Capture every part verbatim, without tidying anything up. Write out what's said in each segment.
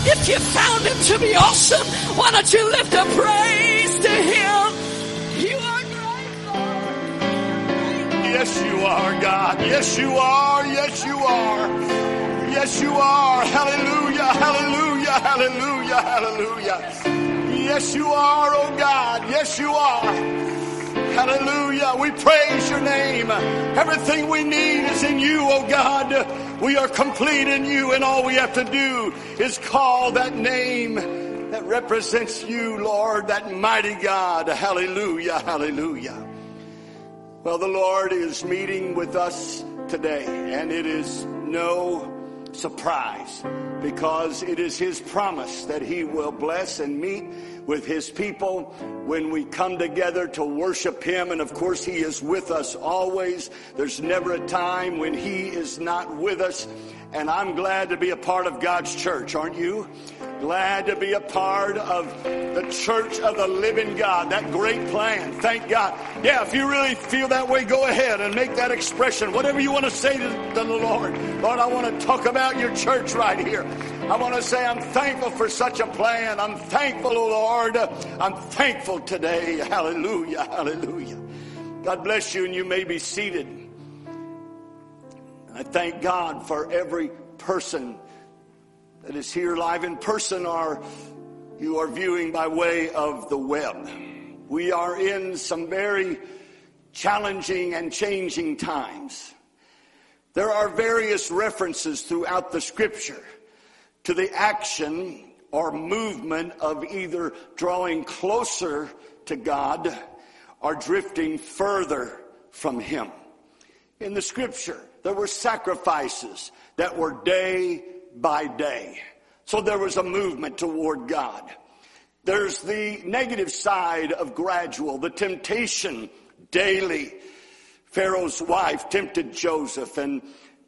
If you found him to be awesome, why don't you lift a praise to him? You are great. Yes, you are, God. Yes, you are. Yes, you are. Yes, you are. Hallelujah, hallelujah, hallelujah, hallelujah. Yes, you are, oh God. Yes, you are. Hallelujah. We praise your name. Everything we need is in you, oh God. We are complete in you, and all we have to do is call that name that represents you, Lord, that mighty God. Hallelujah, hallelujah. Well, the Lord is meeting with us today, and it is no surprise, because it is his promise that he will bless and meet with his people when we come together to worship him. And of course, he is with us always. There's never a time when he is not with us. And I'm glad to be a part of God's church, aren't you? Glad to be a part of the church of the living God, that great plan. Thank God. Yeah, if you really feel that way, go ahead and make that expression. Whatever you want to say to, to the Lord. Lord, I want to talk about your church right here. I want to say I'm thankful for such a plan. I'm thankful, oh Lord. I'm thankful today. Hallelujah, hallelujah. God bless you, and you may be seated. I thank God for every person that is here live in person, or you are viewing by way of the web. We are in some very challenging and changing times. There are various references throughout the scripture to the action or movement of either drawing closer to God or drifting further from him. In the scripture, there were sacrifices that were day by day. So there was a movement toward God. There's the negative side of gradual, the temptation daily. Pharaoh's wife tempted Joseph, and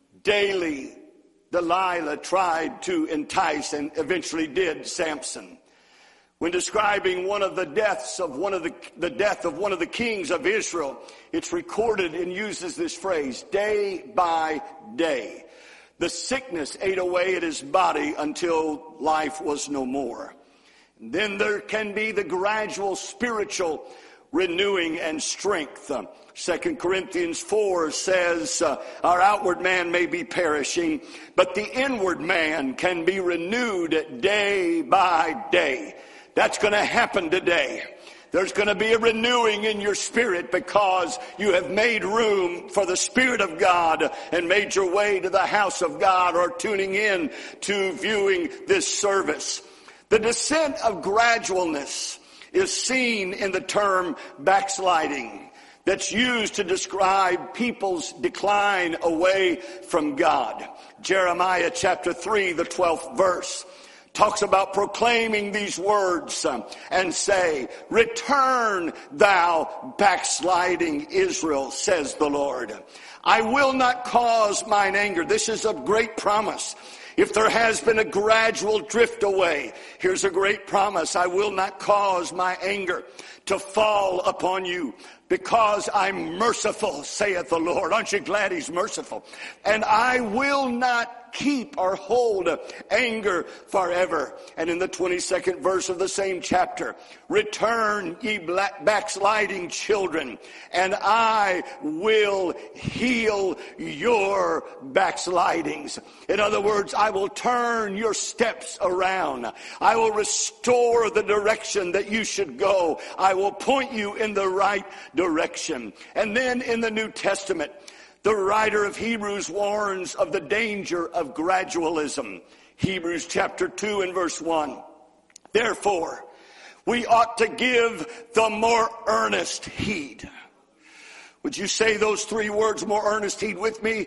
daily Delilah tried to entice and eventually did Samson. When describing one of the deaths of one of the, the death of one of the kings of Israel, it's recorded and uses this phrase, day by day. The sickness ate away at his body until life was no more. And then there can be the gradual spiritual renewing and strength. Uh, Second Corinthians four says, uh, our outward man may be perishing, but the inward man can be renewed day by day. That's going to happen today. There's going to be a renewing in your spirit because you have made room for the Spirit of God and made your way to the house of God or tuning in to viewing this service. The descent of gradualness is seen in the term backsliding that's used to describe people's decline away from God. Jeremiah chapter three, the twelfth verse, talks about proclaiming these words um, and say, return thou backsliding Israel, says the Lord. I will not cause mine anger. This is a great promise. If there has been a gradual drift away, here's a great promise. I will not cause my anger to fall upon you, because I'm merciful, saith the Lord. Aren't you glad he's merciful? And I will not keep or hold anger forever. And in the twenty-second verse of the same chapter, return ye backsliding children, and I will heal your backslidings. In other words, I will turn your steps around. I will restore the direction that you should go. I will point you in the right direction. And then in the New Testament, the writer of Hebrews warns of the danger of gradualism. Hebrews chapter two and verse one. Therefore, we ought to give the more earnest heed. Would you say those three words, more earnest heed, with me?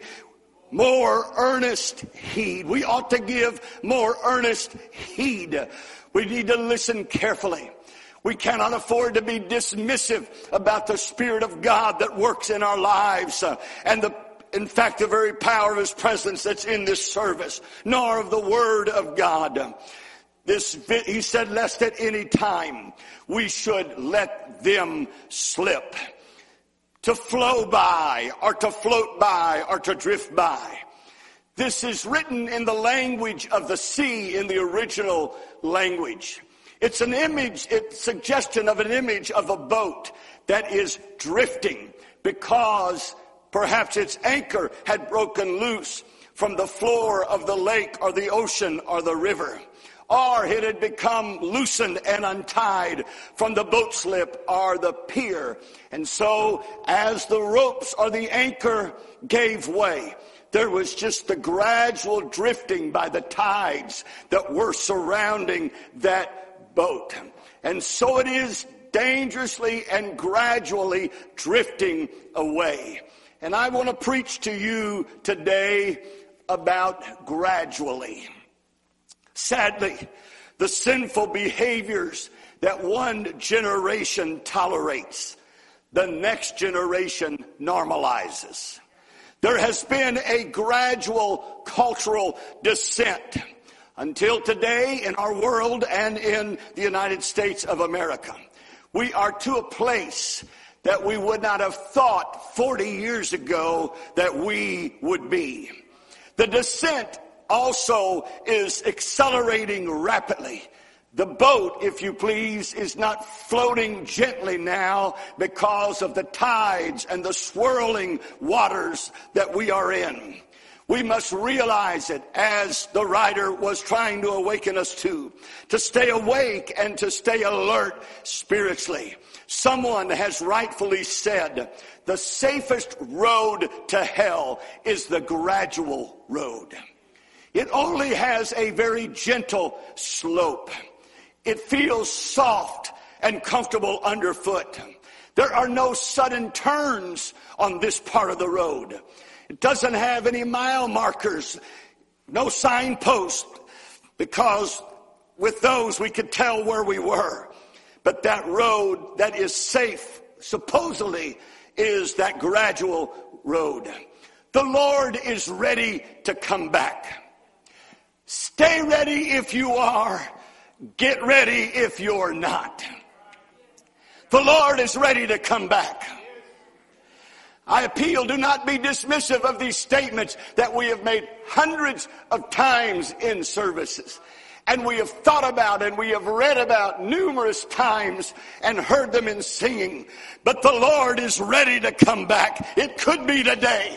More earnest heed. We ought to give more earnest heed. We need to listen carefully. We cannot afford to be dismissive about the Spirit of God that works in our lives uh, and the, in fact, the very power of his presence that's in this service, nor of the Word of God. This, he said, lest at any time we should let them slip. To flow by, or to float by, or to drift by. This is written in the language of the sea in the original language. It's an image, it's suggestion of an image of a boat that is drifting because perhaps its anchor had broken loose from the floor of the lake or the ocean or the river. Or it had become loosened and untied from the boat slip or the pier. And so as the ropes or the anchor gave way, there was just the gradual drifting by the tides that were surrounding that boat. And so it is dangerously and gradually drifting away. And I want to preach to you today about gradually. Sadly, the sinful behaviors that one generation tolerates, the next generation normalizes. There has been a gradual cultural descent until today in our world and in the United States of America. We are to a place that we would not have thought forty years ago that we would be. The descent also is accelerating rapidly. The boat, if you please, is not floating gently now because of the tides and the swirling waters that we are in. We must realize it, as the writer was trying to awaken us to, to stay awake and to stay alert spiritually. Someone has rightfully said, the safest road to hell is the gradual road. It only has a very gentle slope. It feels soft and comfortable underfoot. There are no sudden turns on this part of the road. It doesn't have any mile markers, no signpost, because with those we could tell where we were. But that road that is safe, supposedly, is that gradual road. The Lord is ready to come back. Stay ready if you are. Get ready if you're not. The Lord is ready to come back. I appeal, do not be dismissive of these statements that we have made hundreds of times in services. And we have thought about and we have read about numerous times and heard them in singing. But the Lord is ready to come back. It could be today.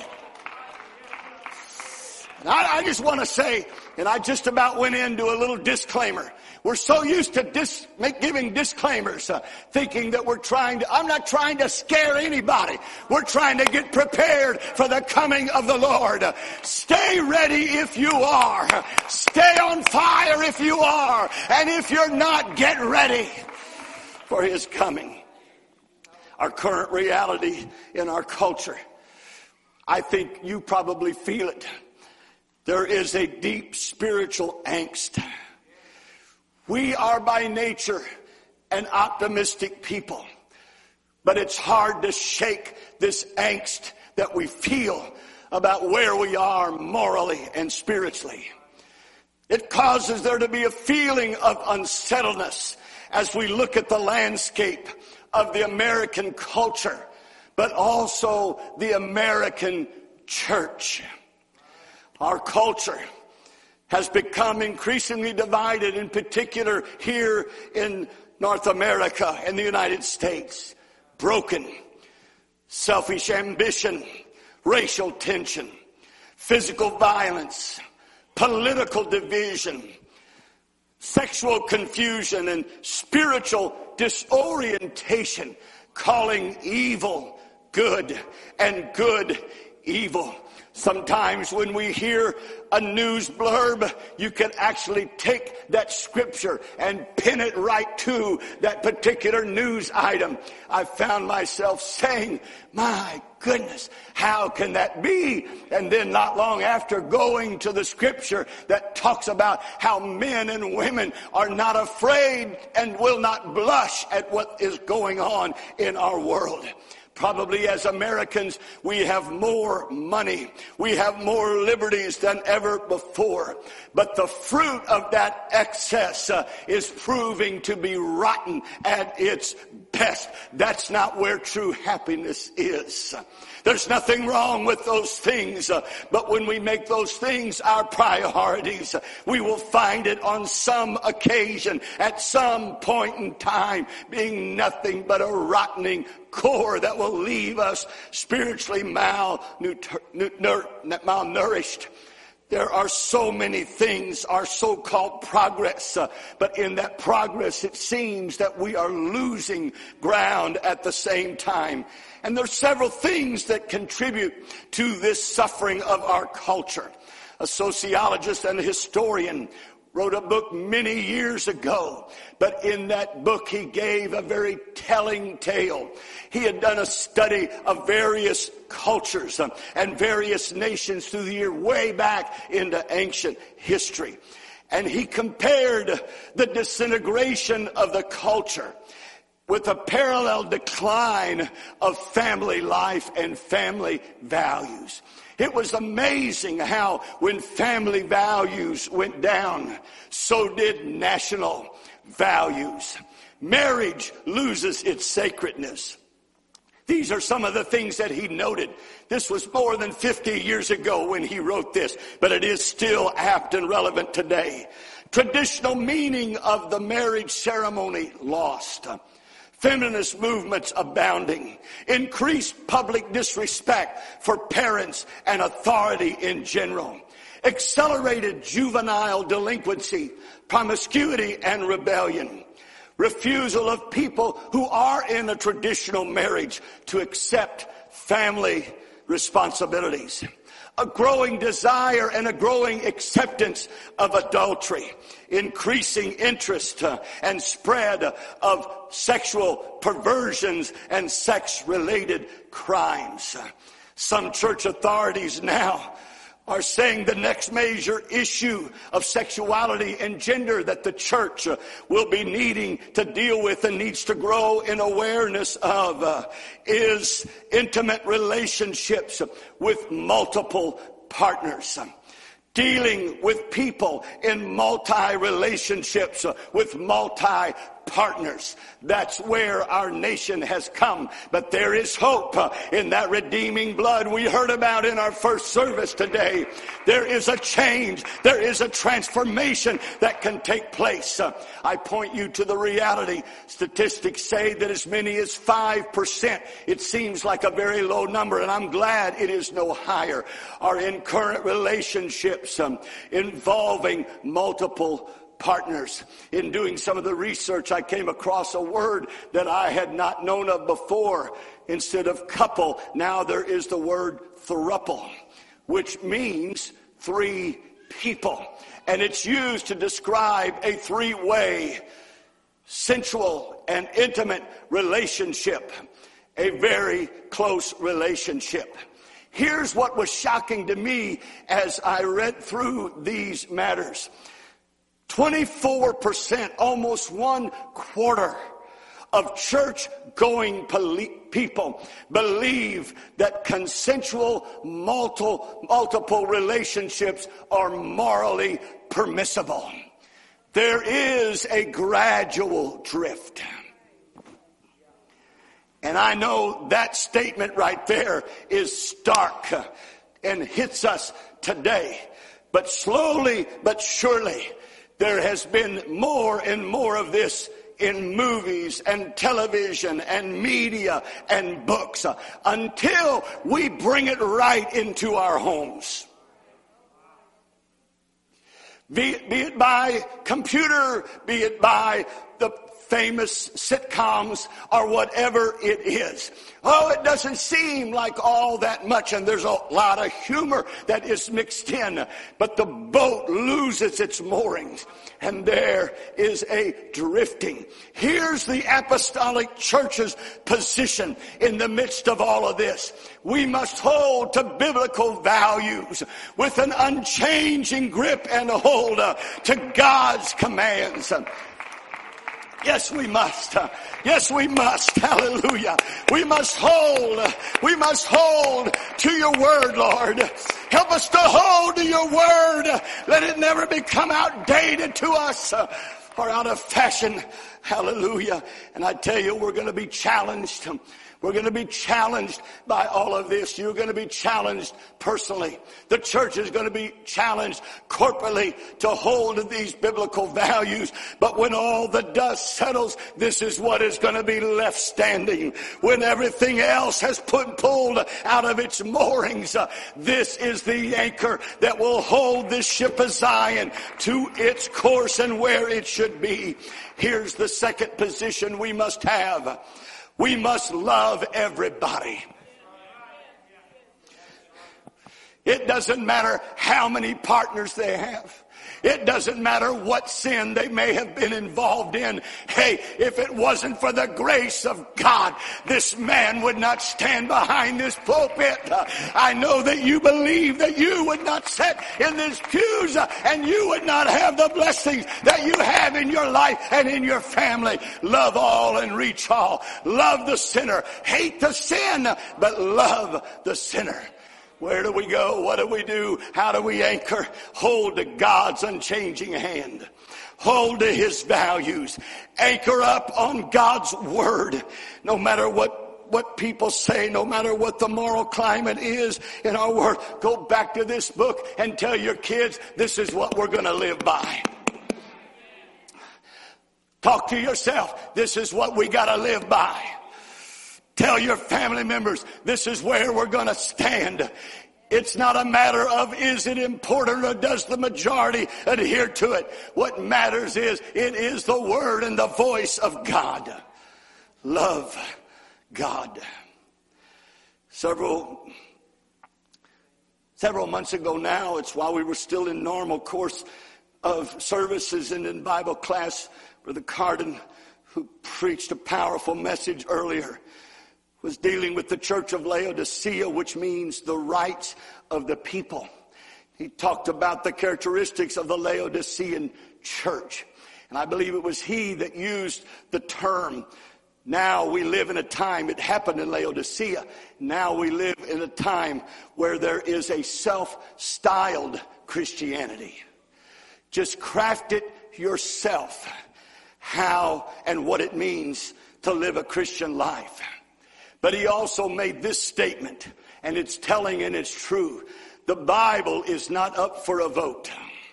And I, I just want to say, and I just about went into a little disclaimer. We're so used to dis, make, giving disclaimers, uh, thinking that we're trying to, I'm not trying to scare anybody. We're trying to get prepared for the coming of the Lord. Uh, stay ready if you are. Stay on fire if you are. And if you're not, get ready for His coming. Our current reality in our culture, I think you probably feel it. There is a deep spiritual angst. We are by nature an optimistic people, but it's hard to shake this angst that we feel about where we are morally and spiritually. It causes there to be a feeling of unsettledness as we look at the landscape of the American culture, but also the American church. Our culture has become increasingly divided, in particular here in North America and the United States. Broken, selfish ambition, racial tension, physical violence, political division, sexual confusion, and spiritual disorientation, calling evil good and good evil. Sometimes when we hear a news blurb, you can actually take that scripture and pin it right to that particular news item. I found myself saying, my goodness, how can that be? And then not long after, going to the scripture that talks about how men and women are not afraid and will not blush at what is going on in our world. Probably as Americans, we have more money. We have more liberties than ever before. But the fruit of that excess uh, is proving to be rotten at its best. That's not where true happiness is. There's nothing wrong with those things, uh, but when we make those things our priorities, uh, we will find it on some occasion, at some point in time, being nothing but a rottening core that will leave us spiritually malnourished. There are so many things, our so-called progress, uh, but in that progress it seems that we are losing ground at the same time. And there are several things that contribute to this suffering of our culture. A sociologist and a historian wrote a book many years ago, but in that book he gave a very telling tale. He had done a study of various cultures um, and various nations through the year, way back into ancient history. And he compared the disintegration of the culture with a parallel decline of family life and family values. It was amazing how when family values went down, so did national values. Marriage loses its sacredness. These are some of the things that he noted. This was more than fifty years ago when he wrote this, but it is still apt and relevant today. Traditional meaning of the marriage ceremony lost. Feminist movements abounding, increased public disrespect for parents and authority in general, accelerated juvenile delinquency, promiscuity and rebellion, refusal of people who are in a traditional marriage to accept family responsibilities, a growing desire and a growing acceptance of adultery, increasing interest uh, and spread of sexual perversions and sex-related crimes. Uh, some church authorities now are saying the next major issue of sexuality and gender that the church uh, will be needing to deal with and needs to grow in awareness of uh, is intimate relationships with multiple partners. Dealing with people in multi-relationships uh, with multi-partners. That's where our nation has come. But there is hope uh, in that redeeming blood we heard about in our first service today. There is a change. There is a transformation that can take place. Uh, I point you to the reality. Statistics say that as many as five percent, it seems like a very low number, and I'm glad it is no higher, are in current relationships Um, involving multiple partners. In doing some of the research, I came across a word that I had not known of before. Instead of couple, now there is the word throuple, which means three people. And it's used to describe a three-way, sensual and intimate relationship, a very close relationship. Here's what was shocking to me as I read through these matters. twenty-four percent, almost one quarter of church-going people believe that consensual multiple, multiple relationships are morally permissible. There is a gradual drift. And I know that statement right there is stark and hits us today. But slowly but surely, there has been more and more of this in movies and television and media and books uh, until we bring it right into our homes. Be it, be it by computer, be it by the famous sitcoms or whatever it is. Oh, it doesn't seem like all that much, and there's a lot of humor that is mixed in, but the boat loses its moorings, and there is a drifting. Here's the apostolic church's position in the midst of all of this. We must hold to biblical values with an unchanging grip and hold uh, to God's commands. Yes, we must. Yes, we must. Hallelujah. We must hold. We must hold to your word, Lord. Help us to hold to your word. Let it never become outdated to us or out of fashion. Hallelujah. And I tell you, we're going to be challenged. We're going to be challenged by all of this. You're going to be challenged personally. The church is going to be challenged corporately to hold to these biblical values. But when all the dust settles, this is what is going to be left standing. When everything else has put, pulled out of its moorings, uh, this is the anchor that will hold this ship of Zion to its course and where it should be. Here's the second position we must have. We must love everybody. It doesn't matter how many partners they have. It doesn't matter what sin they may have been involved in. Hey, if it wasn't for the grace of God, this man would not stand behind this pulpit. I know that you believe that you would not sit in these pews and you would not have the blessings that you have in your life and in your family. Love all and reach all. Love the sinner. Hate the sin, but love the sinner. Where do we go? What do we do? How do we anchor? Hold to God's unchanging hand. Hold to his values. Anchor up on God's word. No matter what, what people say, no matter what the moral climate is in our world, go back to this book and tell your kids, this is what we're going to live by. Talk to yourself, this is what we got to live by. Tell your family members, this is where we're going to stand. It's not a matter of is it important or does the majority adhere to it. What matters is it is the word and the voice of God. Love God. Several, several months ago now, it's while we were still in normal course of services and in Bible class, Brother Cardin, who preached a powerful message earlier, was dealing with the church of Laodicea, which means the rights of the people. He talked about the characteristics of the Laodicean church. And I believe it was he that used the term, now we live in a time, it happened in Laodicea, now we live in a time where there is a self-styled Christianity. Just craft it yourself, how and what it means to live a Christian life. But he also made this statement, and it's telling and it's true. The Bible is not up for a vote.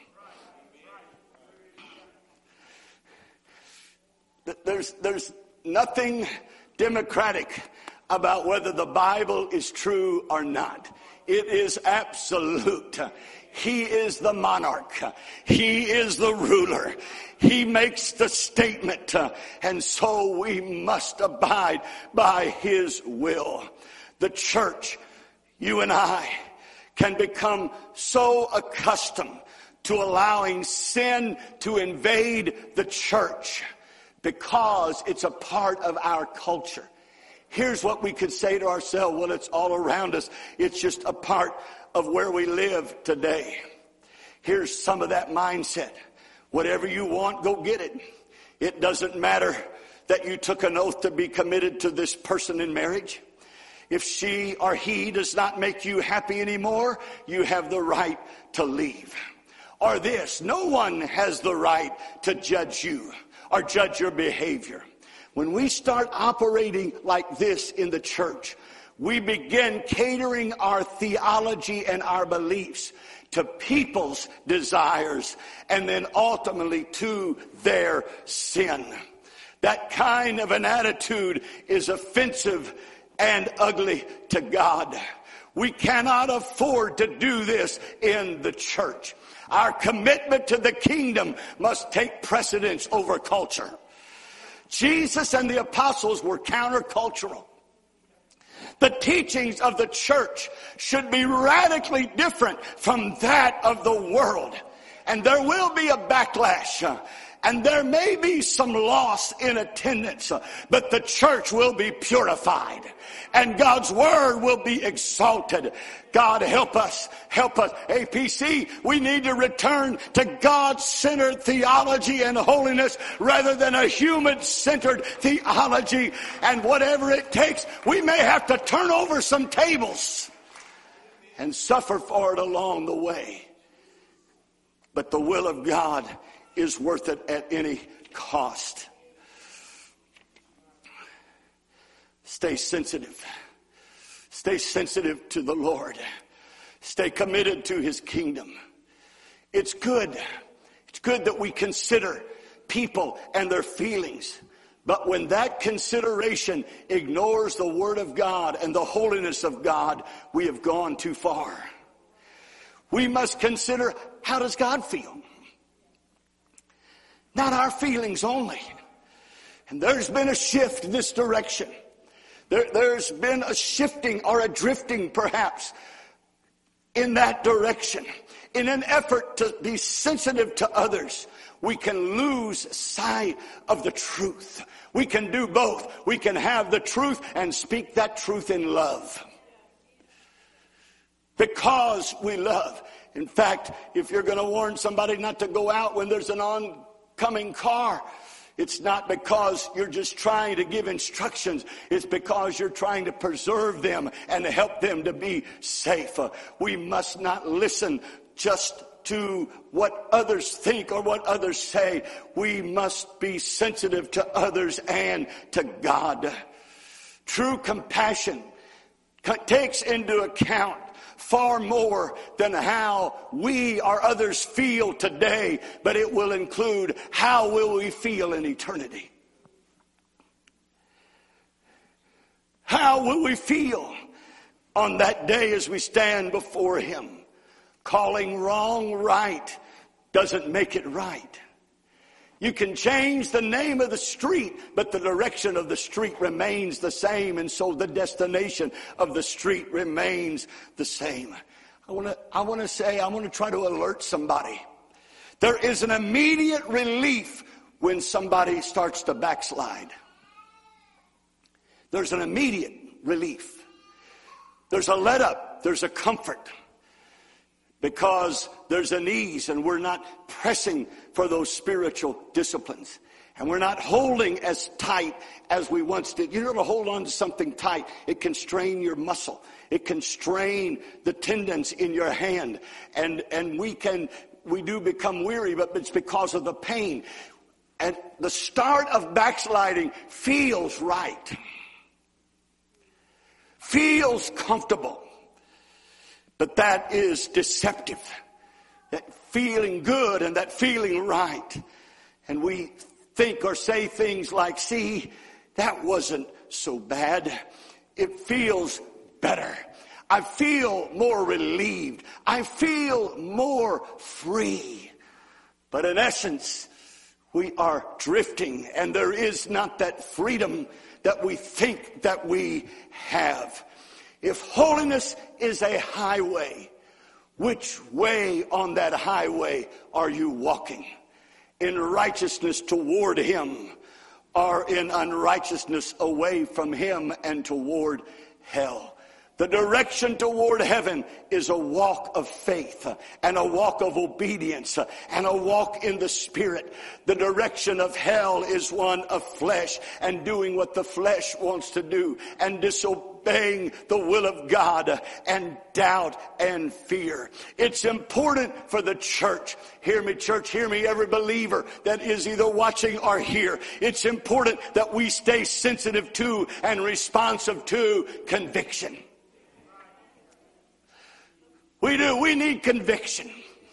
There's, there's nothing democratic about whether the Bible is true or not. It is absolute. He is the monarch. He is the ruler. He makes the statement, uh, and so we must abide by his will. The church, you and I, can become so accustomed to allowing sin to invade the church because it's a part of our culture. Here's what we could say to ourselves, well, it's all around us. It's just a part of where we live today. Here's some of that mindset. Whatever you want, go get it. It doesn't matter that you took an oath to be committed to this person in marriage. If she or he does not make you happy anymore, you have the right to leave. Or this, no one has the right to judge you or judge your behavior. When we start operating like this in the church, we begin catering our theology and our beliefs to people's desires and then ultimately to their sin. That kind of an attitude is offensive and ugly to God. We cannot afford to do this in the church. Our commitment to the kingdom must take precedence over culture. Jesus and the apostles were countercultural. The teachings of the church should be radically different from that of the world. And there will be a backlash. And there may be some loss in attendance, but the church will be purified and God's word will be exalted. God help us, help us. A P C, we need to return to God-centered theology and holiness rather than a human-centered theology. And whatever it takes, we may have to turn over some tables and suffer for it along the way. But the will of God is worth it at any cost. Stay sensitive. Stay sensitive to the Lord. Stay committed to His kingdom. It's good. It's good that we consider people and their feelings. But when that consideration ignores the Word of God and the holiness of God, we have gone too far. We must consider, how does God feel? Not our feelings only. And there's been a shift in this direction. There, there's been a shifting or a drifting perhaps in that direction. In an effort to be sensitive to others, we can lose sight of the truth. We can do both. We can have the truth and speak that truth in love. Because we love. In fact, if you're going to warn somebody not to go out when there's an oncoming car, it's not because you're just trying to give instructions. It's because you're trying to preserve them and help them to be safe. Uh, we must not listen just to what others think or what others say. We must be sensitive to others and to God. True compassion takes into account far more than how we or others feel today, but it will include how will we feel in eternity. How will we feel on that day as we stand before Him? Calling wrong right doesn't make it right. You can change the name of the street, but the direction of the street remains the same, and so the destination of the street remains the same. I want to I want to say, I want to try to alert somebody. There is an immediate relief when somebody starts to backslide. There's an immediate relief. There's a let up, there's a comfort. Because there's an ease and we're not pressing for those spiritual disciplines. And we're not holding as tight as we once did. You know, to hold on to something tight, it can strain your muscle. It can strain the tendons in your hand. And, and we can, we do become weary, but it's because of the pain. And the start of backsliding feels right. Feels comfortable. But that is deceptive. That feeling good and that feeling right. And we think or say things like, see, that wasn't so bad. It feels better. I feel more relieved. I feel more free. But in essence, we are drifting, and there is not that freedom that we think that we have. If holiness is a highway, which way on that highway are you walking? In righteousness toward Him, or in unrighteousness away from Him and toward hell? The direction toward heaven is a walk of faith and a walk of obedience and a walk in the Spirit. The direction of hell is one of flesh and doing what the flesh wants to do and disobeying the will of God and doubt and fear. It's important for the church. Hear me, church. Hear me, every believer that is either watching or here. It's important that we stay sensitive to and responsive to conviction. We do. We need conviction.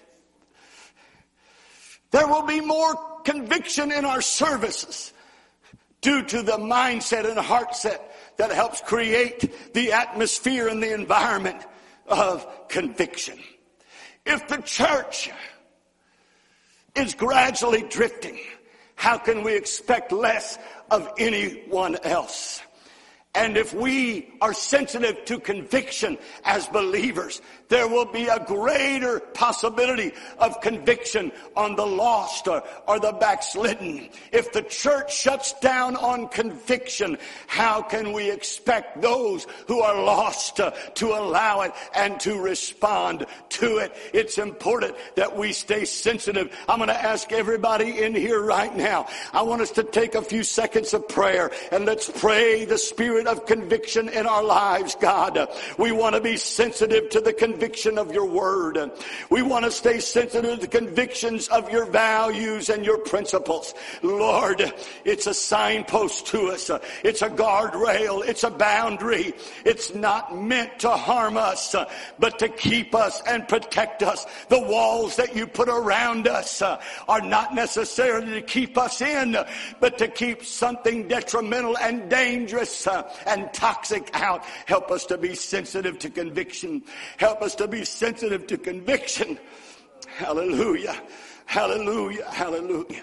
There will be more conviction in our services due to the mindset and heart set that helps create the atmosphere and the environment of conviction. If the church is gradually drifting, how can we expect less of anyone else? And if we are sensitive to conviction as believers, there will be a greater possibility of conviction on the lost or, or the backslidden. If the church shuts down on conviction, how can we expect those who are lost to, to allow it and to respond to it? It's important that we stay sensitive. I'm going to ask everybody in here right now. I want us to take a few seconds of prayer, and let's pray the Spirit of conviction in our lives. God, we want to be sensitive to the conviction of your word. We want to stay sensitive to the convictions of your values and your principles. Lord, it's a signpost to us. It's a guardrail. It's a boundary. It's not meant to harm us, but to keep us and protect us. The walls that you put around us are not necessarily to keep us in, but to keep something detrimental and dangerous and toxic out. Help us to be sensitive to conviction. Help us to be sensitive to conviction. Hallelujah. Hallelujah. Hallelujah.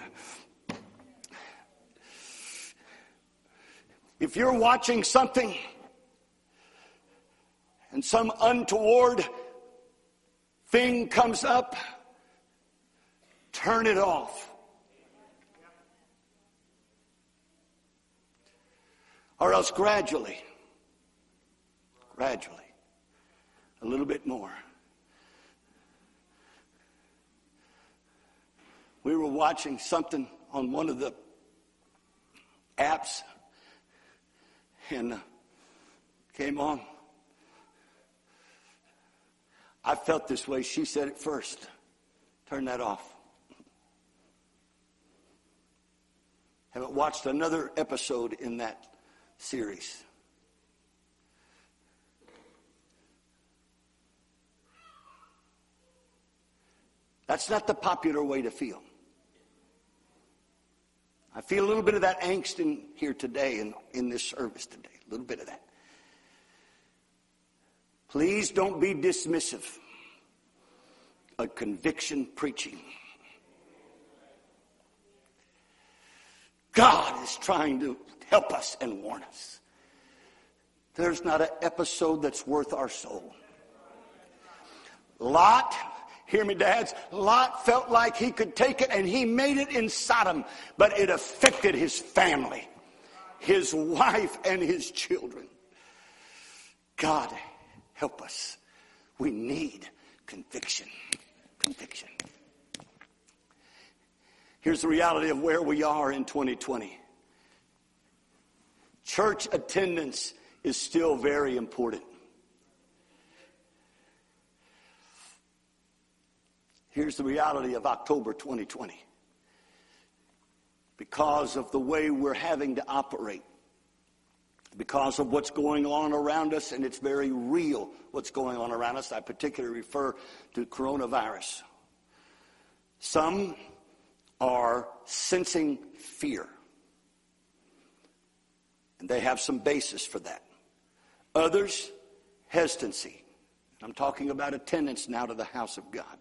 If you're watching something and some untoward thing comes up, turn it off. Or else gradually, gradually, a little bit more. We were watching something on one of the apps, and uh, came on. I felt this way. She said it first. Turn that off. Haven't watched another episode in that series. That's not the popular way to feel. I feel a little bit of that angst in here today, in, in this service today. A little bit of that. Please don't be dismissive of conviction preaching. God is trying to help us and warn us. There's not an episode that's worth our soul. Lot, hear me, dads, Lot felt like he could take it, and he made it in Sodom, but it affected his family, his wife, and his children. God, help us. We need conviction. Conviction. Here's the reality of where we are in twenty twenty. Church attendance is still very important. Here's the reality of October twenty twenty. Because of the way we're having to operate, because of what's going on around us, and it's very real what's going on around us. I particularly refer to coronavirus. Some are sensing fear, and they have some basis for that. Others, hesitancy. I'm talking about attendance now to the house of God.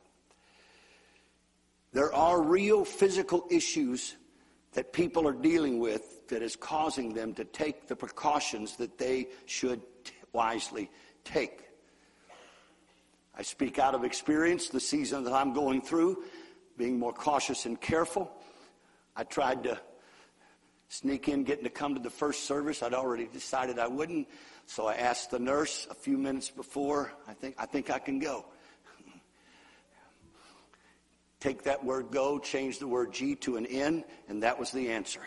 There are real physical issues that people are dealing with that is causing them to take the precautions that they should t- wisely take. I speak out of experience, the season that I'm going through, being more cautious and careful. I tried to sneak in, getting to come to the first service. I'd already decided I wouldn't, so I asked the nurse a few minutes before, I think, I think I can go. Take that word go, change the word G to an N, and that was the answer.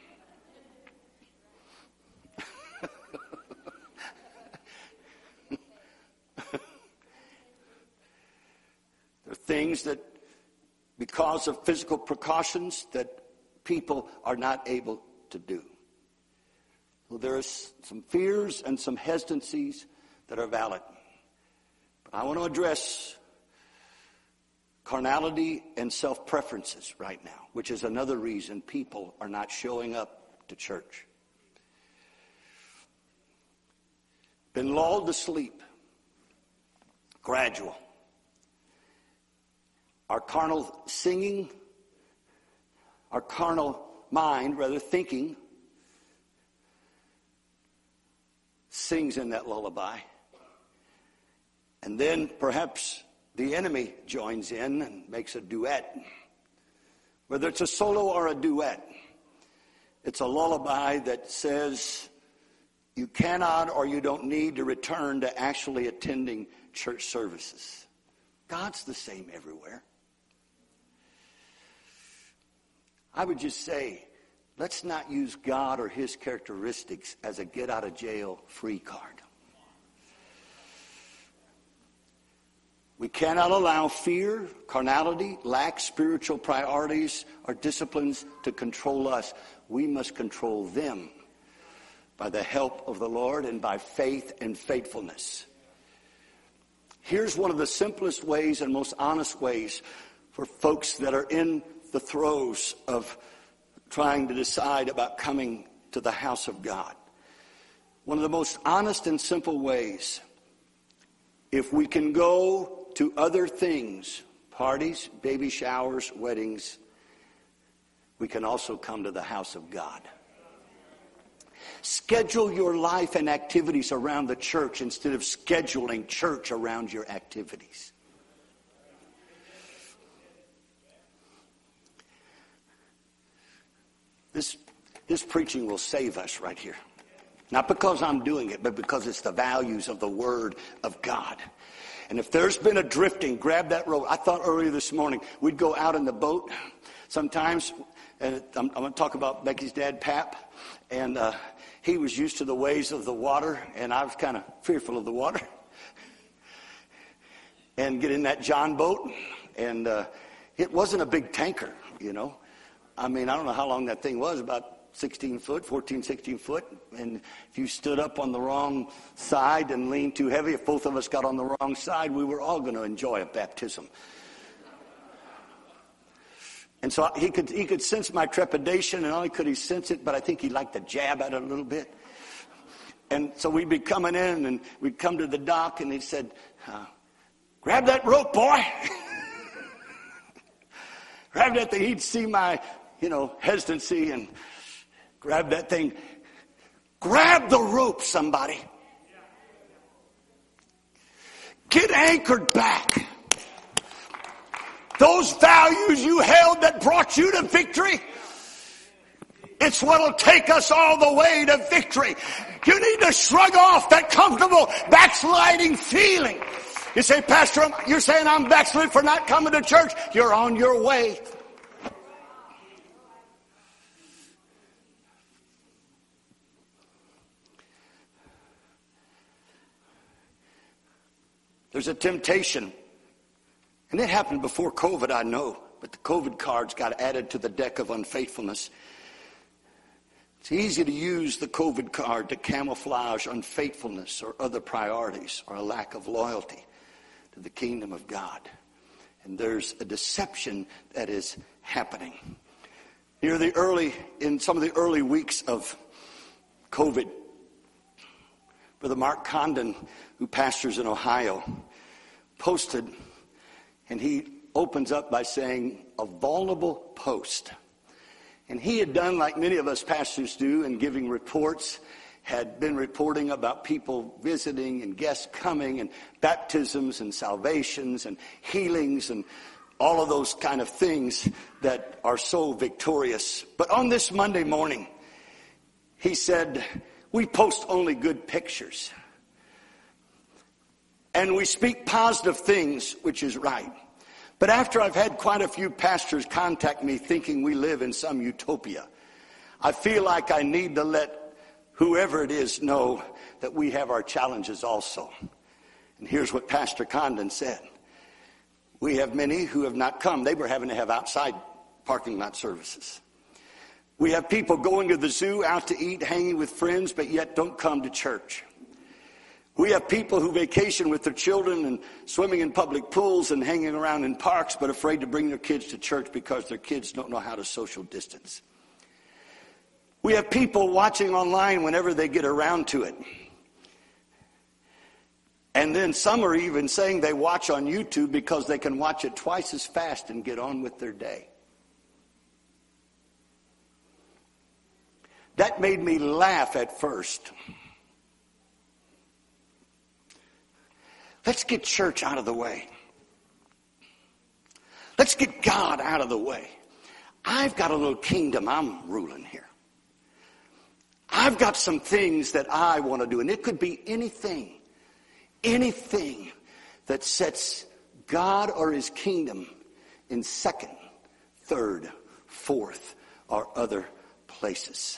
There are things that, because of physical precautions, that people are not able to do. Well, there are some fears and some hesitancies that are valid. But I want to address carnality and self-preferences right now, which is another reason people are not showing up to church. Been lulled to sleep. Gradual. Our carnal singing, our carnal mind, rather thinking, sings in that lullaby. And then perhaps the enemy joins in and makes a duet. Whether it's a solo or a duet, it's a lullaby that says you cannot or you don't need to return to actually attending church services. God's the same everywhere. I would just say, let's not use God or his characteristics as a get-out-of-jail-free card. We cannot allow fear, carnality, lack spiritual priorities or disciplines to control us. We must control them by the help of the Lord and by faith and faithfulness. Here's one of the simplest ways and most honest ways for folks that are in the throes of trying to decide about coming to the house of God. One of the most honest and simple ways, if we can go to other things, parties, baby showers, weddings, we can also come to the house of God. Schedule your life and activities around the church instead of scheduling church around your activities. This, this preaching will save us right here. Not because I'm doing it, but because it's the values of the Word of God. And if there's been a drifting, grab that rope. I thought earlier this morning we'd go out in the boat sometimes. And I'm, I'm going to talk about Becky's dad, Pap. And uh, he was used to the ways of the water, and I was kind of fearful of the water. And get in that John boat. And uh, it wasn't a big tanker, you know. I mean, I don't know how long that thing was, about sixteen foot, fourteen, sixteen foot. And if you stood up on the wrong side and leaned too heavy, if both of us got on the wrong side, we were all going to enjoy a baptism. And so he could he could sense my trepidation, and not only could he sense it, but I think he liked to jab at it a little bit. And so we'd be coming in, and we'd come to the dock, and he said, uh, grab that rope, boy. Grab that thing. He'd see my, you know, hesitancy and grab that thing. Grab the rope, somebody. Get anchored back. Those values you held that brought you to victory, it's what'll take us all the way to victory. You need to shrug off that comfortable backsliding feeling. You say, Pastor, you're saying I'm backslid for not coming to church. You're on your way. There's a temptation, and it happened before COVID, I know, but the COVID cards got added to the deck of unfaithfulness. It's easy to use the COVID card to camouflage unfaithfulness or other priorities or a lack of loyalty to the kingdom of God. And there's a deception that is happening. Near the early, in some of the early weeks of COVID, Brother Mark Condon, who pastors in Ohio, posted, and he opens up by saying, a vulnerable post. And he had done like many of us pastors do in giving reports, had been reporting about people visiting and guests coming and baptisms and salvations and healings and all of those kind of things that are so victorious. But on this Monday morning, he said, we post only good pictures. And we speak positive things, which is right. But after I've had quite a few pastors contact me thinking we live in some utopia, I feel like I need to let whoever it is know that we have our challenges also. And here's what Pastor Condon said. We have many who have not come. They were having to have outside parking lot services. We have people going to the zoo, out to eat, hanging with friends, but yet don't come to church. We have people who vacation with their children and swimming in public pools and hanging around in parks, but afraid to bring their kids to church because their kids don't know how to social distance. We have people watching online whenever they get around to it. And then some are even saying they watch on YouTube because they can watch it twice as fast and get on with their day. That made me laugh at first. Let's get church out of the way. Let's get God out of the way. I've got a little kingdom I'm ruling here. I've got some things that I want to do, and it could be anything, anything that sets God or his kingdom in second, third, fourth, or other places.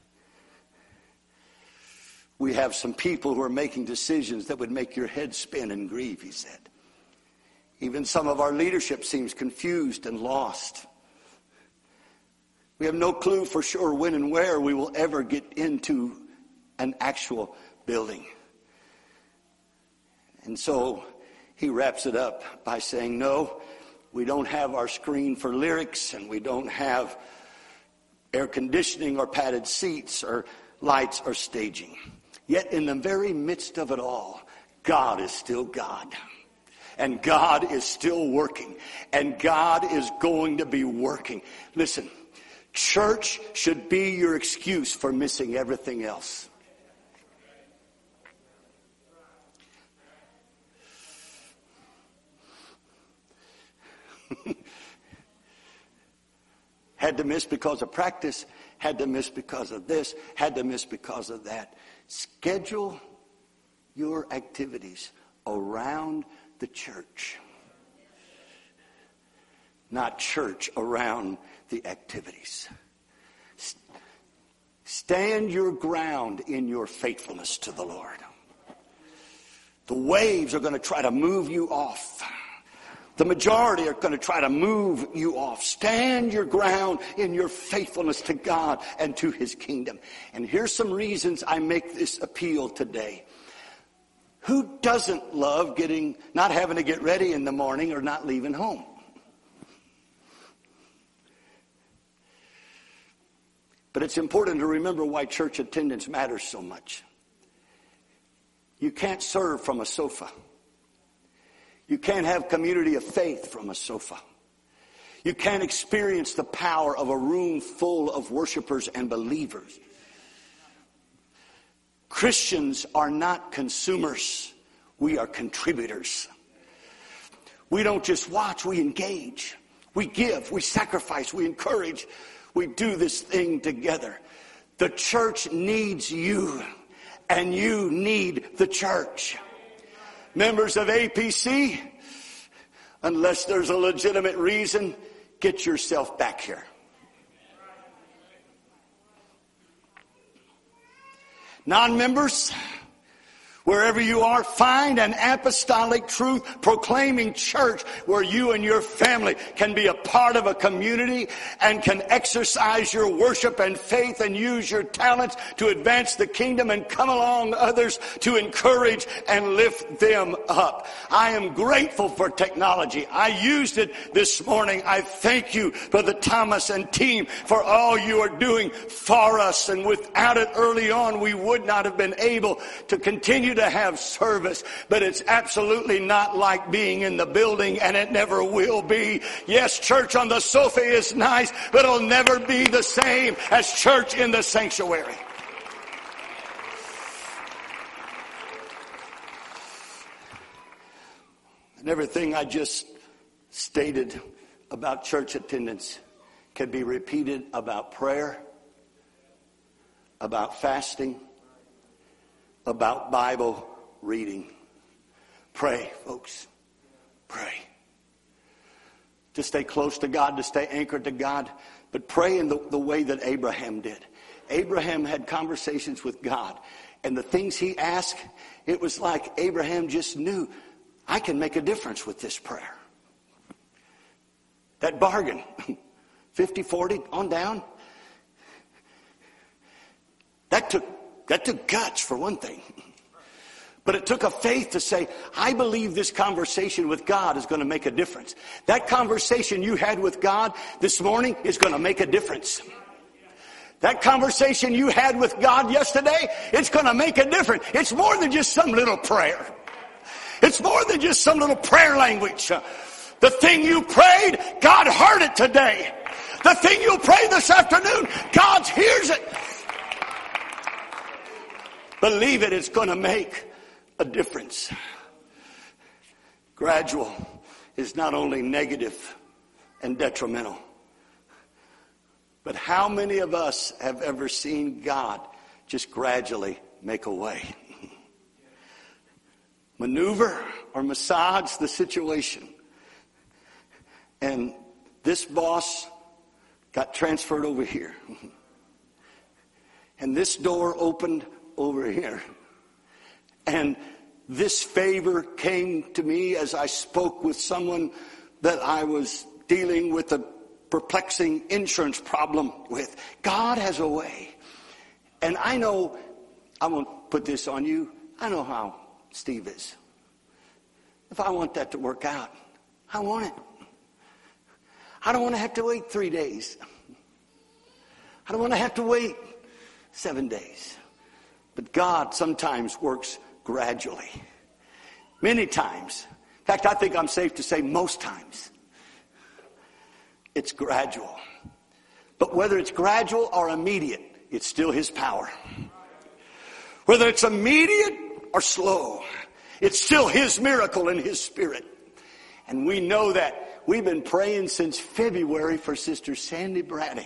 We have some people who are making decisions that would make your head spin and grieve, he said. Even some of our leadership seems confused and lost. We have no clue for sure when and where we will ever get into an actual building. And so he wraps it up by saying, no, we don't have our screen for lyrics, and we don't have air conditioning or padded seats or lights or staging. Yet in the very midst of it all, God is still God. And God is still working. And God is going to be working. Listen, church should be your excuse for missing everything else. Had to miss because of practice, had to miss because of this, had to miss because of that. Schedule your activities around the church, not church around the activities. Stand your ground in your faithfulness to the Lord. The waves are going to try to move you off. The majority are going to try to move you off. Stand your ground in your faithfulness to God and to his kingdom. And here's some reasons I make this appeal today. Who doesn't love getting, not having to get ready in the morning or not leaving home? But it's important to remember why church attendance matters so much. You can't serve from a sofa. You can't have community of faith from a sofa. You can't experience the power of a room full of worshipers and believers. Christians are not consumers. We are contributors. We don't just watch, we engage. We give, we sacrifice, we encourage. We do this thing together. The church needs you, and you need the church. Members of A P C, unless there's a legitimate reason, get yourself back here. Non-members, wherever you are, find an apostolic truth proclaiming church where you and your family can be a part of a community and can exercise your worship and faith and use your talents to advance the kingdom and come along others to encourage and lift them up. I am grateful for technology. I used it this morning. I thank you, Brother Thomas and team, for all you are doing for us. And without it early on, we would not have been able to continue to have service. But it's absolutely not like being in the building, and it never will be. Yes, church on the sofa is nice, but it'll never be the same as church in the sanctuary. And everything I just stated about church attendance can be repeated about prayer, about fasting, about Bible reading. Pray, folks. Pray. To stay close to God, to stay anchored to God. But pray in the, the way that Abraham did. Abraham had conversations with God. And the things he asked, it was like Abraham just knew, I can make a difference with this prayer. That bargain, fifty forty on down, that took That took guts, for one thing. But it took a faith to say, I believe this conversation with God is going to make a difference. That conversation you had with God this morning is going to make a difference. That conversation you had with God yesterday, it's going to make a difference. It's more than just some little prayer. It's more than just some little prayer language. The thing you prayed, God heard it today. The thing you'll pray this afternoon, God hears it. Believe it, it's going to make a difference. Gradual is not only negative and detrimental, but how many of us have ever seen God just gradually make a way? Maneuver or massage the situation. And this boss got transferred over here. And this door opened over here. And this favor came to me as I spoke with someone that I was dealing with a perplexing insurance problem with. God has a way. And I know, I won't put this on you, I know how Steve is. If I want that to work out, I want it. I don't want to have to wait three days. I don't want to have to wait seven days. But God sometimes works gradually. Many times. In fact, I think I'm safe to say most times. It's gradual. But whether it's gradual or immediate, it's still His power. Whether it's immediate or slow, it's still His miracle and His Spirit. And we know that. We've been praying since February for Sister Sandy Brady.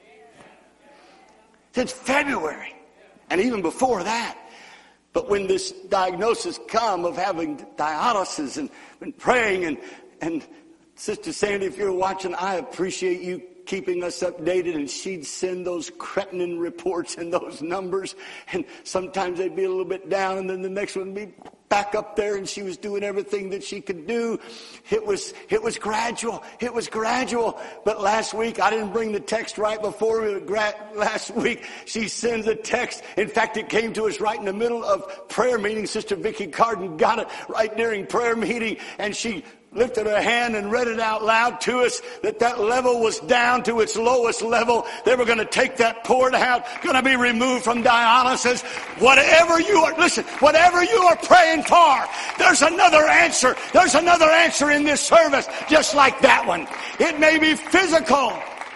Since February. And even before that. But when this diagnosis come of having dialysis and been praying and, and Sister Sandy, if you're watching, I appreciate you keeping us updated, and she'd send those cretin reports and those numbers, and sometimes they'd be a little bit down, and then the next one would be back up there, and she was doing everything that she could do. It was, it was gradual. It was gradual. But last week, I didn't bring the text right before last week. She sends a text. In fact, it came to us right in the middle of prayer meeting. Sister Vicki Carden got it right during prayer meeting, and she lifted her hand and read it out loud to us that that level was down to its lowest level. They were going to take that port out, going to be removed from dialysis. Whatever you are, listen, whatever you are praying for, there's another answer. There's another answer in this service, just like that one. It may be physical.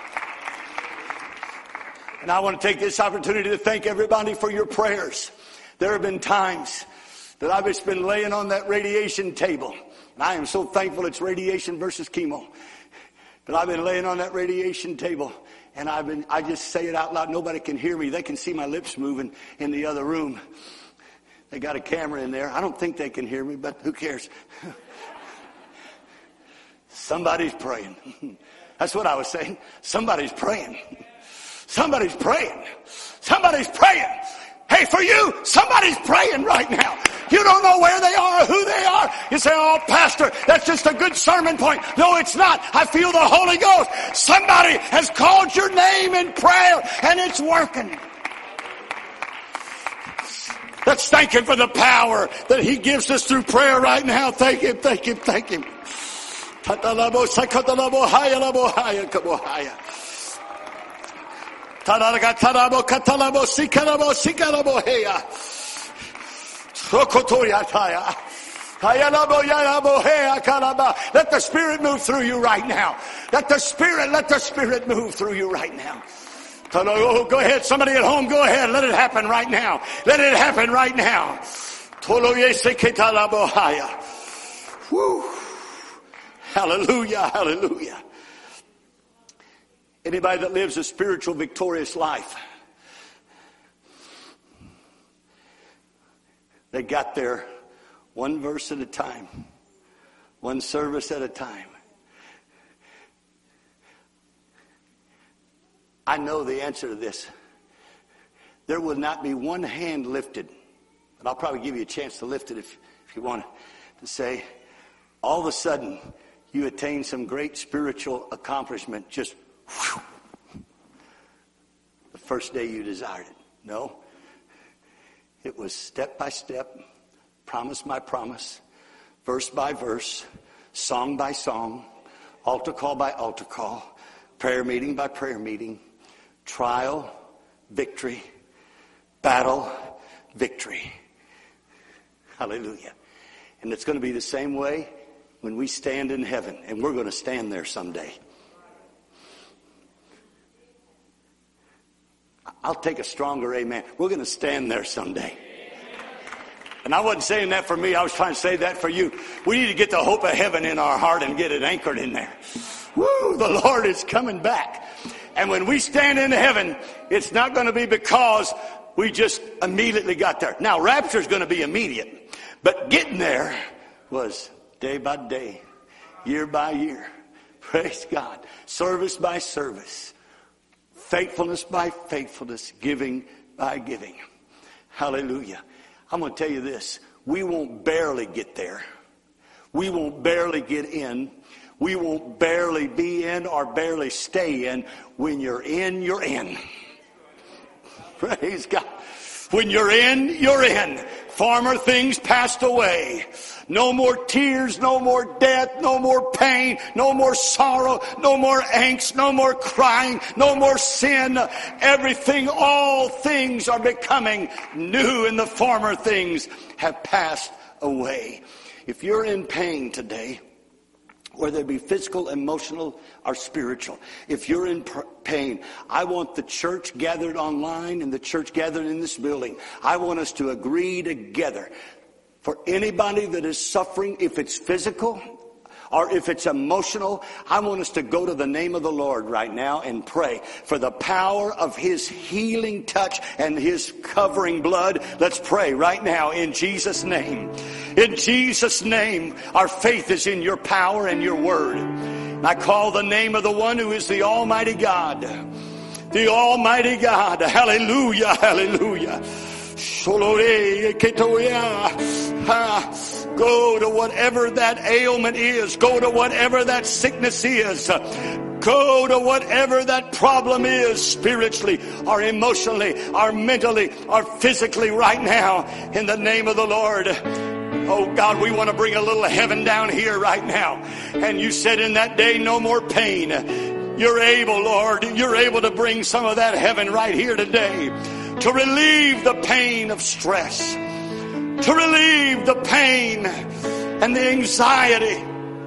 And I want to take this opportunity to thank everybody for your prayers. There have been times that I've just been laying on that radiation table. And I am so thankful it's radiation versus chemo. But I've been laying on that radiation table, and I've been, I just say it out loud. Nobody can hear me. They can see my lips moving in the other room. They got a camera in there. I don't think they can hear me, but who cares? Somebody's praying. That's what I was saying. Somebody's praying. Somebody's praying. Somebody's praying. Hey, for you, somebody's praying right now. You don't know where they are or who they are. You say, oh, Pastor, that's just a good sermon point. No, it's not. I feel the Holy Ghost. Somebody has called your name in prayer, and it's working. Let's thank Him for the power that He gives us through prayer right now. Thank Him, thank Him, thank Him. Let the Spirit move through you right now. Let the Spirit, let the Spirit move through you right now. Go ahead, somebody at home, go ahead. Let it happen right now. Let it happen right now. Woo. Hallelujah, hallelujah. Anybody that lives a spiritual, victorious life, they got there one verse at a time, one service at a time. I know the answer to this. There will not be one hand lifted, and I'll probably give you a chance to lift it if, if you want to say, all of a sudden you attain some great spiritual accomplishment just whew, the first day you desired it. No. It was step by step, promise by promise, verse by verse, song by song, altar call by altar call, prayer meeting by prayer meeting, trial, victory, battle, victory. Hallelujah. And it's going to be the same way when we stand in heaven, and we're going to stand there someday. I'll take a stronger amen. We're going to stand there someday. And I wasn't saying that for me. I was trying to say that for you. We need to get the hope of heaven in our heart and get it anchored in there. Woo, the Lord is coming back. And when we stand in heaven, it's not going to be because we just immediately got there. Now, rapture is going to be immediate. But getting there was day by day, year by year. Praise God. Service by service. Faithfulness by faithfulness. Giving by giving. Hallelujah. I'm going to tell you this. We won't barely get there. We won't barely get in. We won't barely be in or barely stay in. When you're in, you're in. Praise God. When you're in, you're in. Former things passed away. No more tears, no more death, no more pain, no more sorrow, no more angst, no more crying, no more sin. Everything, all things are becoming new, and the former things have passed away. If you're in pain today, whether it be physical, emotional, or spiritual, if you're in pain, I want the church gathered online and the church gathered in this building, I want us to agree together. For anybody that is suffering, if it's physical or if it's emotional, I want us to go to the name of the Lord right now and pray for the power of His healing touch and His covering blood. Let's pray right now in Jesus' name. In Jesus' name, our faith is in your power and your word. And I call the name of the one who is the Almighty God. The Almighty God. Hallelujah, hallelujah. Go to whatever that ailment is. Go to whatever that sickness is. Go to whatever that problem is, spiritually or emotionally or mentally or physically right now, in the name of the Lord. Oh God, we want to bring a little heaven down here right now. And you said in that day, no more pain. You're able, Lord, you're able to bring some of that heaven right here today. To relieve the pain of stress. To relieve the pain and the anxiety.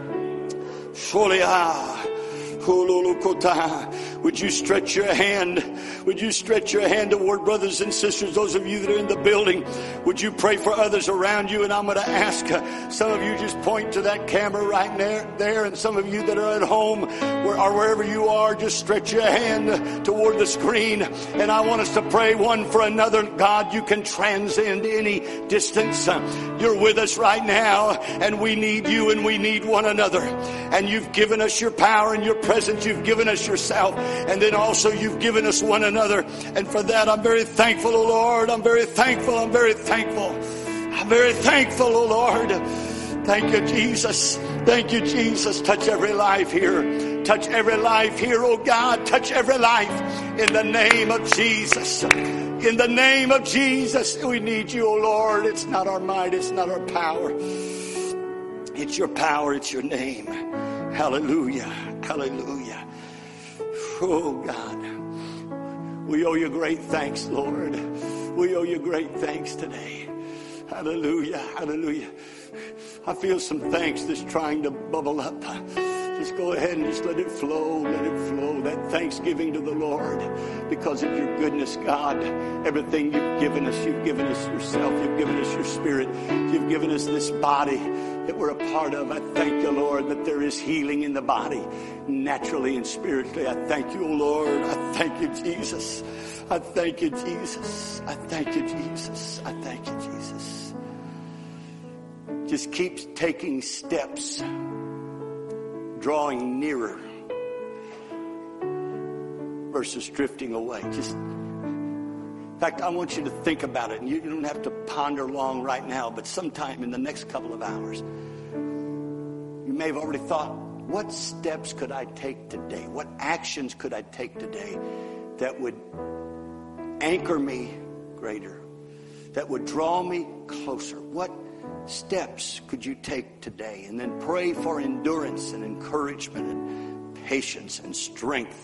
Would you stretch your hand? Would you stretch your hand toward brothers and sisters, those of you that are in the building? Would you pray for others around you? And I'm going to ask uh, some of you just point to that camera right there, there, and some of you that are at home where, or wherever you are, just stretch your hand toward the screen. And I want us to pray one for another. God, you can transcend any distance. Uh, you're with us right now, and we need you and we need one another. And you've given us your power and your presence. You've given us yourself. And then also you've given us one another. And for that I'm very thankful, oh Lord. I'm very thankful. I'm very thankful. I'm very thankful, oh Lord. Thank you, Jesus. Thank you, Jesus. Touch every life here. Touch every life here, oh God. Touch every life in the name of Jesus. In the name of Jesus. We need you, oh Lord. It's not our might. It's not our power. It's your power. It's your name. Hallelujah. Hallelujah. Oh, God, we owe you great thanks, Lord. We owe you great thanks today. Hallelujah, hallelujah. I feel some thanks that's trying to bubble up. Just go ahead and just let it flow, let it flow. That thanksgiving to the Lord because of your goodness, God. Everything you've given us, you've given us yourself. You've given us your spirit. You've given us this body that we're a part of. I thank you, Lord, that there is healing in the body, naturally and spiritually. I thank you, Lord. I thank you, Jesus. I thank you, Jesus. I thank you, Jesus. I thank you, Jesus. Just keep taking steps, drawing nearer versus drifting away. Just, in fact, I want you to think about it, and you don't have to ponder long right now, but sometime in the next couple of hours, you may have already thought, what steps could I take today? What actions could I take today that would anchor me greater, that would draw me closer? What steps could you take today? And then pray for endurance and encouragement and patience and strength.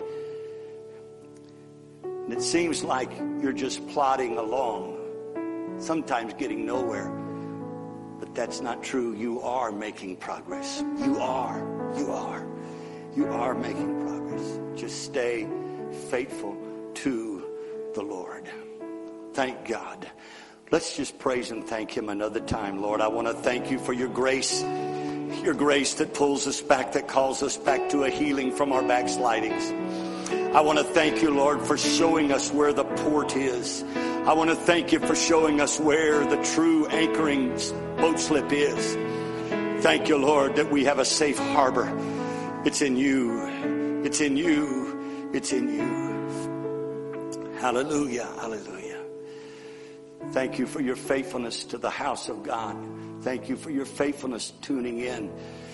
And it seems like you're just plodding along, sometimes getting nowhere. But that's not true. You are making progress. You are. You are. You are making progress. Just stay faithful to the Lord. Thank God. Let's just praise and thank him another time. Lord, I want to thank you for your grace. Your grace that pulls us back, that calls us back to a healing from our backslidings. I want to thank you, Lord, for showing us where the port is. I want to thank you for showing us where the true anchoring boat slip is. Thank you, Lord, that we have a safe harbor. It's in you. It's in you. It's in you. Hallelujah. Hallelujah. Thank you for your faithfulness to the house of God. Thank you for your faithfulness tuning in.